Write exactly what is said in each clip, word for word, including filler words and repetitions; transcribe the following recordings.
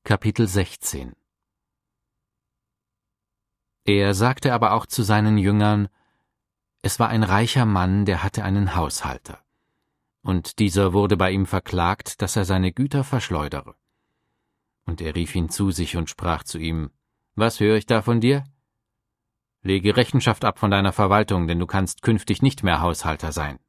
Kapitel sechzehn. Er sagte aber auch zu seinen Jüngern: Es war ein reicher Mann, der hatte einen Haushalter. Und dieser wurde bei ihm verklagt, dass er seine Güter verschleudere. Und er rief ihn zu sich und sprach zu ihm: Was höre ich da von dir? Lege Rechenschaft ab von deiner Verwaltung, denn du kannst künftig nicht mehr Haushalter sein.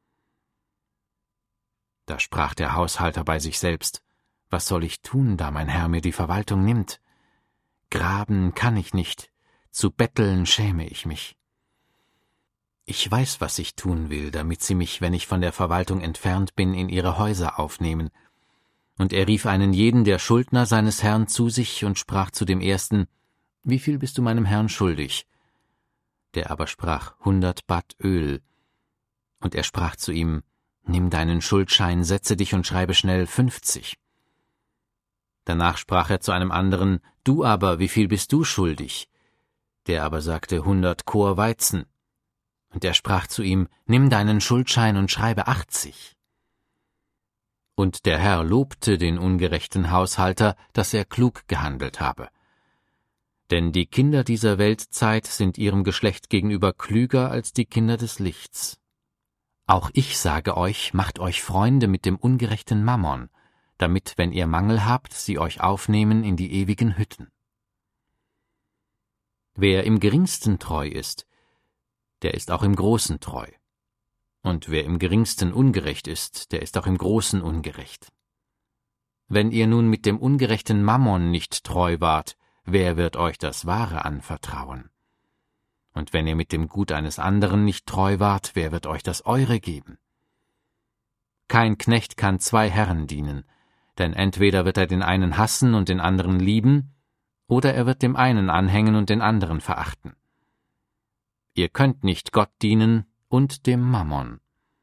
Da sprach der Haushalter bei sich selbst: Was soll ich tun, da mein Herr mir die Verwaltung nimmt? Graben kann ich nicht, zu betteln schäme ich mich. Ich weiß, was ich tun will, damit sie mich, wenn ich von der Verwaltung entfernt bin, in ihre Häuser aufnehmen. Und er rief einen jeden der Schuldner seines Herrn zu sich und sprach zu dem ersten: Wie viel bist du meinem Herrn schuldig? Der aber sprach: Hundert Bat Öl. Und er sprach zu ihm: Nimm deinen Schuldschein, setze dich und schreibe schnell fünfzig. Danach sprach er zu einem anderen: Du aber, wie viel bist du schuldig? Der aber sagte: Hundert Kor Weizen. Und er sprach zu ihm: Nimm deinen Schuldschein und schreibe achtzig. Und der Herr lobte den ungerechten Haushalter, dass er klug gehandelt habe. Denn die Kinder dieser Weltzeit sind ihrem Geschlecht gegenüber klüger als die Kinder des Lichts. Auch ich sage euch, macht euch Freunde mit dem ungerechten Mammon, damit, wenn ihr Mangel habt, sie euch aufnehmen in die ewigen Hütten. Wer im Geringsten treu ist, der ist auch im Großen treu. Und wer im Geringsten ungerecht ist, der ist auch im Großen ungerecht. Wenn ihr nun mit dem ungerechten Mammon nicht treu wart, wer wird euch das Wahre anvertrauen? Und wenn ihr mit dem Gut eines anderen nicht treu wart, wer wird euch das Eure geben? Kein Knecht kann zwei Herren dienen, denn entweder wird er den einen hassen und den anderen lieben, oder er wird dem einen anhängen und den anderen verachten. Ihr könnt nicht Gott dienen und dem Mammon.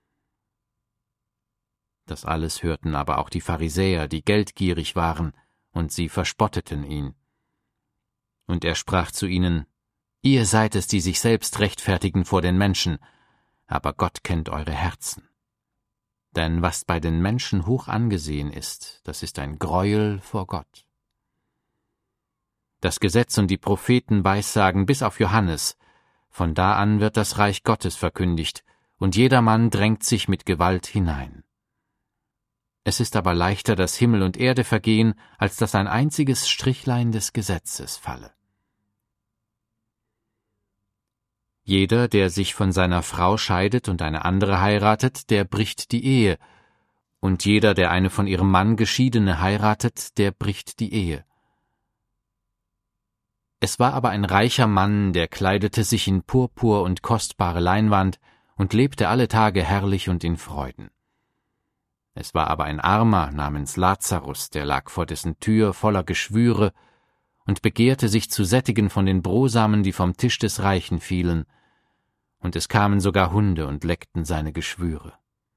Das alles hörten aber auch die Pharisäer, die geldgierig waren, und sie verspotteten ihn. Und er sprach zu ihnen: Ihr seid es, die sich selbst rechtfertigen vor den Menschen, aber Gott kennt eure Herzen. Denn was bei den Menschen hoch angesehen ist, das ist ein Greuel vor Gott. Das Gesetz und die Propheten weissagen bis auf Johannes: Von da an wird das Reich Gottes verkündigt, und jedermann drängt sich mit Gewalt hinein. Es ist aber leichter, dass Himmel und Erde vergehen, als dass ein einziges Strichlein des Gesetzes falle. Jeder, der sich von seiner Frau scheidet und eine andere heiratet, der bricht die Ehe, und jeder, der eine von ihrem Mann Geschiedene heiratet, der bricht die Ehe. Es war aber ein reicher Mann, der kleidete sich in Purpur und kostbare Leinwand und lebte alle Tage herrlich und in Freuden. Es war aber ein Armer namens Lazarus, der lag vor dessen Tür voller Geschwüre und begehrte sich zu sättigen von den Brosamen, die vom Tisch des Reichen fielen, und es kamen sogar Hunde und leckten seine Geschwüre.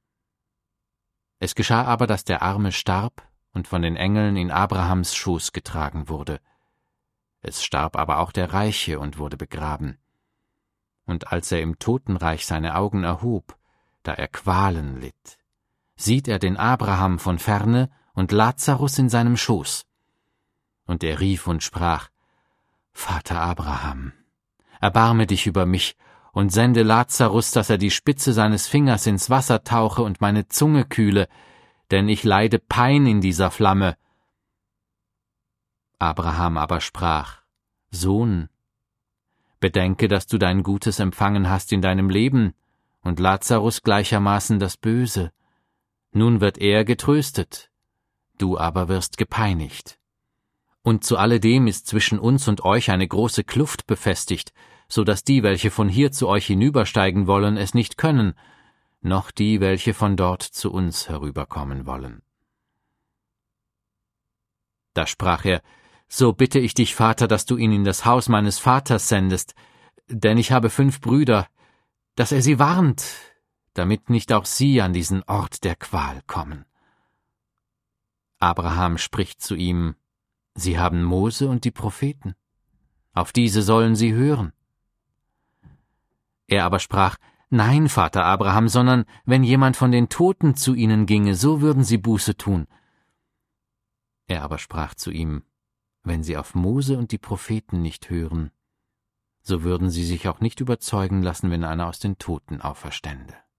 Es geschah aber, dass der Arme starb und von den Engeln in Abrahams Schoß getragen wurde. Es starb aber auch der Reiche und wurde begraben. Und als er im Totenreich seine Augen erhob, da er Qualen litt, sieht er den Abraham von ferne und Lazarus in seinem Schoß. Und er rief und sprach: Vater Abraham, erbarme dich über mich und sende Lazarus, dass er die Spitze seines Fingers ins Wasser tauche und meine Zunge kühle, denn ich leide Pein in dieser Flamme. Abraham aber sprach: Sohn, bedenke, dass du dein Gutes empfangen hast in deinem Leben und Lazarus gleichermaßen das Böse. Nun wird er getröstet, du aber wirst gepeinigt. Und zu alledem ist zwischen uns und euch eine große Kluft befestigt, so dass die, welche von hier zu euch hinübersteigen wollen, es nicht können, noch die, welche von dort zu uns herüberkommen wollen. Da sprach er: So bitte ich dich, Vater, dass du ihn in das Haus meines Vaters sendest, denn ich habe fünf Brüder, dass er sie warnt, damit nicht auch sie an diesen Ort der Qual kommen. Abraham spricht zu ihm: Sie haben Mose und die Propheten. Auf diese sollen sie hören. Er aber sprach: Nein, Vater Abraham, sondern wenn jemand von den Toten zu ihnen ginge, so würden sie Buße tun. Er aber sprach zu ihm: Wenn sie auf Mose und die Propheten nicht hören, so würden sie sich auch nicht überzeugen lassen, wenn einer aus den Toten auferstände.